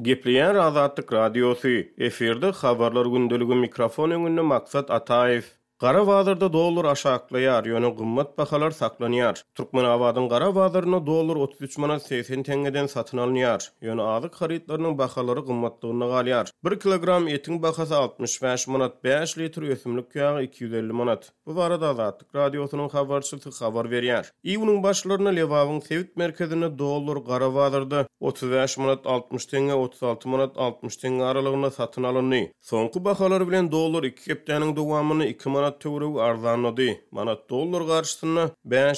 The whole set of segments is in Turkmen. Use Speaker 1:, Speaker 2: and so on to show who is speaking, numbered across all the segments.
Speaker 1: Gepleyen Azatlyk Radiosu, eferde habarlar gündölügi mikrofon öňünde Maksat Ataev. Gara bazarda dollar aşaklaýar, ýöne gymmat bahalar saklanýar. Türkmenabadyň gara bazaryna dollar 33 manat 80 tengeden satyn alınýar. Ýöne azyk haritlarynyň bahalary gymmatlygyna galýar. 1 kilogram etiň bahasy 65 manat, 5 litr ösümlik ýagy 250 manat. Bu barada Azatlyk Radiosynyň habarçysy habar berýär. Iýunyň başlaryna Lewawyň Sewit merkezine dollar gara bazarda 35 manat 60 tenge, 36 manat 60 tenge aralygyna satyn alyndy. Soňky bahalar bilen dollar 2 hepdeniň dowamyny 2 manat töwregi arzanlady. Manat dollar garşysyna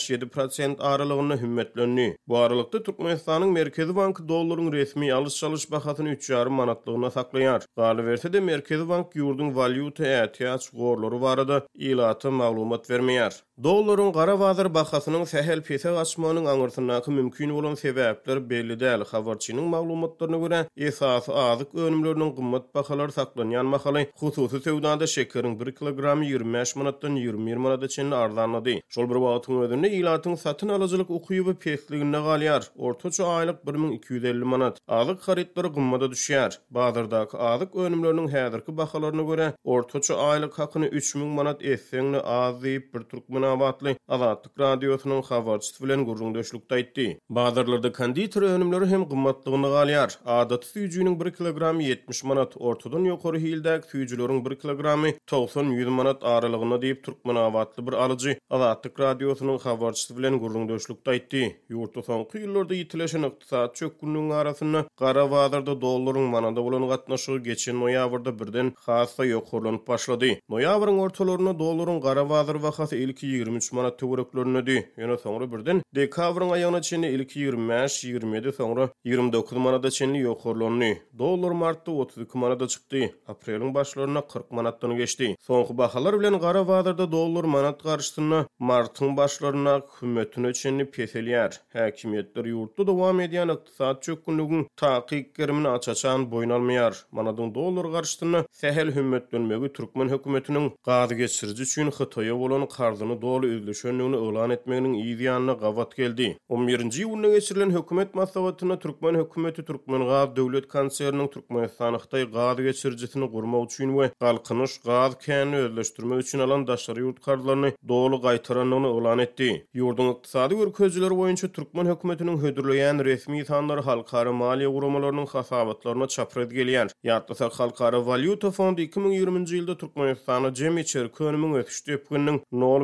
Speaker 1: 5-7% aralygyna hümmetlendi. Bu aralykda Türkmenistanyň Merkezi Banky dollaryň resmi alış-çalış bahasyny 3,5 manatlygyna saklaýar. Galy berse de Merkezi Bank ýurdun valyuta ätiýaç gorlary barada ilaty maglumat bermeýär. Dollaryň gara bazar bahasynyň sähel pese gaçmanyň aňyrtyndaky mümkin bolan sebäpler belli däl. Habarçynyň maglumatlaryna görä, esasy azyk önümleriniň gymmat bahalary saklanýan mahaly hususy sewdada şekeriň 1 kilogramy 25 manatdan 20 manata çenli arzanlady. Şol bir wagtyň özünde ilatyň satyn alyjylyk ukyby pesligine galýar. Ortaça aýlyk 1250 manat. Azyk haritlary gymmada düşýär. Bazardaky azyk önümleriniň häzirki bahalaryna görä, ortaça aýlyk hakyny 3000 manat esseňle az diýip bir Türkmenabatly Azatlyk Radiosynyň habarçysy bilen gurrundaşlykda aýtdy. Bazarlarda konditor önümleri hem gymmatlygyna galýar. Adaty süýjüniň 1 kilogramy 70 manat, ortadan ýokary hildäk süýjüleriň 1 kilogramy 90-100 manat aralygyna diýip Türkmenabatly bir alyjy Azatlyk Radiosynyň habarçysy bilen gurrundaşlykda aýtdy. Ýurtda soňky ýyllarda ýitileşen ykdysat çökgünlüğüň arasyna gara bazarda dollaryň manada bolan gatnaşygy geçen noýabrda birden hassa ýokurlanyp başlady. Noýabryň ortalaryna dollaryň gara bazar bahasy ilki 23 manat töwereklerinde, ýöne soňra birden dekabryň aýagyna çenli ilki 25-27 soňra 29 manata çenli ýokurlandy. Dollar martda 32 manata çykdy. Aprelyň başlaryna 40 manatdan geçdi. Soňky bahalar bilen gara bazarda dollar manat garşysyna martyň başlaryna hümmetine çenli peselýär. Häkimetler ýurtda dowam edýän ykdysat çökgünlügiň takypgerimini açaçan boýun almaýar. Manadyň dollar garşysyna sähel hümmetlenmegi Türkmen hökümetiniň gazy geçiriji üçin Hytaýa bolan karzyny dolu üzleşenligini elan etmeginiň ýa-da gawat geldi. 11-nji ýylda geçirilen hökümet maslahatyna Türkmen hökümeti Türkmen Gaz döwlet konserniniň Türkmenistanyň Hytaý gazy geçirjisini gurmak üçin we galkynyş gaz känini özleşdirmek üçin alan daşary ýurt karzylaryny dolu gaýtaranlygyny elan etdi. Ýurdun ykdysady görkezjileri boýunça Türkmen hökümetiniň hödürleýän resmi sanlary halkara maliýe gurumalarynyň hasabatlaryna çapraz gelýär. Ýa-da Halkara Valyuta Fondy 2020-nji ýylda Türkmenistana jemi çerki önümiň ösüşdi epginiň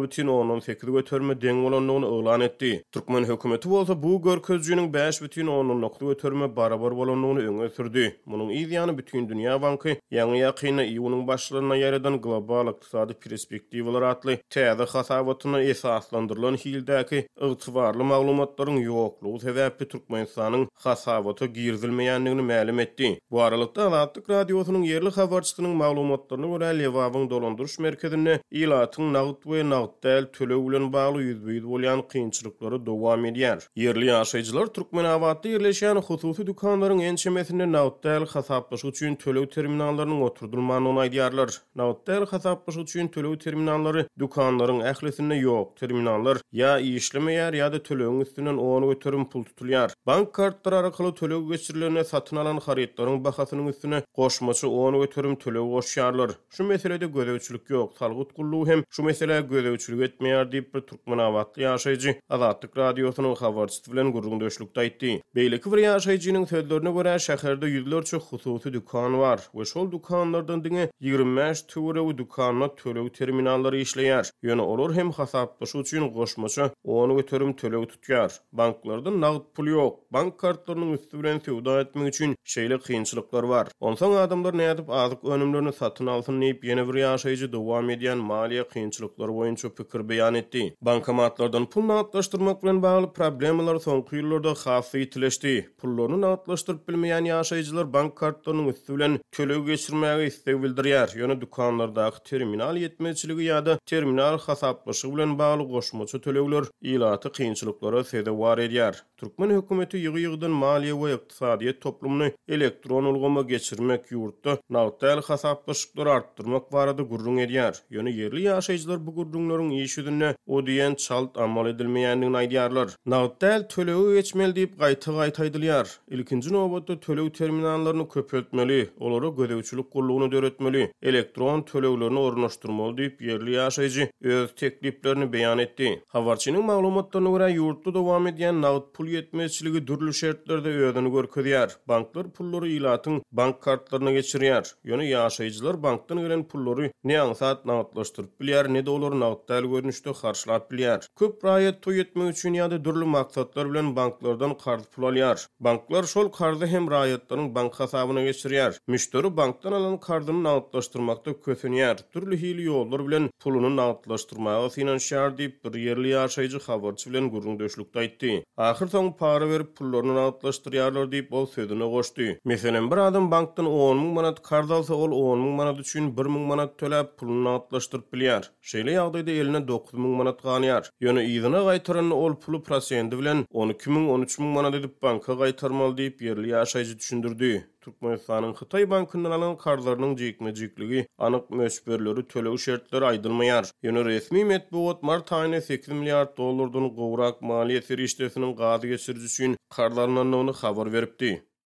Speaker 1: 0,18 götürme deň bolanlygyny elan etdi. Türkmen hökümeti bolsa bu görkezjiniň 5,10 götürme barabar bolanlygyny öňe sürdi. Munyň ýa-da bütün dünýä banky ýa-ni ýakyna ýylyň başlaryna ýaradan global ykdysady perspektiwalar atly täze hasabatyna esaslandyrylan hildäki ygtybarly maglumatlaryň ýoklugy sebäpli Türkmenistanyň hasabaty girdilmeýänligini ma'lum etdi. Bu aralykda Azatlyk Radiosynyň ýerli habarçysynyň maglumatlaryna görä Lewawyň dolandyryş merkezine ilatyň nagd we nagd däl tölew bilen bagly ýüzbeýiz bolýan kynçylyklary dowam edýär. Yerli ýaşaýjylar Türkmenabatda ýerleşýän hususy dukanlaryň ençemesinde nagd däl hasaplaşyk üçin tölew terminallarynyň oturdulmagyny aýdýarlar. Nagd däl hasaplaşyk üçin tölew terminallary dukanlaryň ählisinde ýok. Terminallar ýa işlemeýär ýa-da tölewiň üstünden onu götürüm pul tutulýar. Bank kartlary arkaly tölew geçirilerine satyn alan haritlaryň bahasynyň üstüne goşmaçy onu götürüm tölew goşýarlar. Şu meselede gözewçilik ýok. Salgyt gullugy hem şu mesele gözewçilik etmeýär diýip bir Türkmenabatly ýaşaýjy Azatlyk Radiosynyň habarçysy bilen gurrundaşlykda aýtdy. Beýleki bir ýaşaýjynyň sözlerine görä şäherde ýüzlerçe hususy dukan bar we şol dukanlardan diňe 25 töwerew dukanyna tölew terminallary işleýär. Ýöne olar hem hasaplaşyk üçin goşmaça onu götürüm tölew tutýar. Banklarda nagd pul ýok. Bank kartlarynyň üstü bilen sewda etmek üçin şeýle kynçylyklar bar. Onsoň adamlar nädip azyk önümlerini satyn alsyn diýip ýene bir ýaşaýjy dowam edýän maliýe kynçylyklary boýunça pikir beýan etdi. Bankomatlardan pul nagdlaşdyrmak bilen bagly problemalar soňky ýyllarda hasy ýitileşdi. Pullaryny nagdlaşdyryp bilmeýän ýaşaýjylar bank kartlarynyň üstü bilen tölew geçirmäge istek bildirýär. Ýöne dukanlardaky terminal ýetmezçiligi ýa-da terminal hasaplaşygy bilen bagly goşmaça tölewler ilaty kynçylyklara sebäp bar edýär. Türkmen hökümeti ýygy-ýygydan maliýe we ykdysadyýet toplumyny elektron ulgama geçirmek ýurtda nagd däl hasaplaşyklary artdyrmak barada gurrun edýär. Ýöne yerli ýaşaýjylar bu gurrunlaryň iş yüzüne o diýen çalt amal edilmeýändigini aýdýarlar. Nagd däl töleği geçmeli diýip gaýta aýdylýar. Ilkinji nowbatda tölew terminallaryny köpeltmeli, olara gödäwçilik gullugyny döretmeli, elektron töleglerini ornaşdyrmaly diýip yerli ýaşaýjy öz tekliplerini beýan etdi. Habarçynyň maglumatlaryna görä ýurtda dowam edýän nagd pul ýetmezçiligi dürli şertlerde öýdüni görkezýär. Banklar pullary ilatyň bank kartlaryna geçirýär. Ýöne ýaşaýjylar bankdan gelen pullary ne aňsat nagdlaşdyryp bilýär, ne de olary nagdal görnüşde harçlap bilýär. Köp raýat toý etmek üçin ýa-da dürli maksatlar bilen banklardan kart pul alýar. Banklar şol kardy hem raýatlaryň bank hasabyna geçirýär. Müşteri bankdan alan kardyny nagdlaşdyrmakda kösenýär. Türli hili ýollar bilen puluny nagdlaşdyrmagy finansiýar diýip bir yerli ýaşaýjy habarçy bilen gürrüňdeşlikde aýtdy. Ahir soň para berip pullaryny nagdlaşdyrýarlar diýip ol sözüne goşdy. Meselem bir adam bankdan 10.000 manat kard alsa ol 10.000 manat üçin 1.000 manat töläp puluny nagdlaşdyryp bilýär. Şeýle ýagdaýda eline 9.000 manat ganýar. Ýöne ýygyna gaýtarany ol pulu prosenti bilen 12.000 13.000 manat edip banka gaýtarmaly diýip yerli ýaşaýjy düşündirdi. Türkmenistanyň Hytaý bankyndan alan kardlarynyň jekme-jekligi, anyk möçberleri, tölew şertleri aýdylmaýar. Ýöne resmi medeniýet mart aýyna 8 milliard dollardan gowrak maliýet serişdesiniň gady geçirjisi üçin kardlarynyň habar beripdi.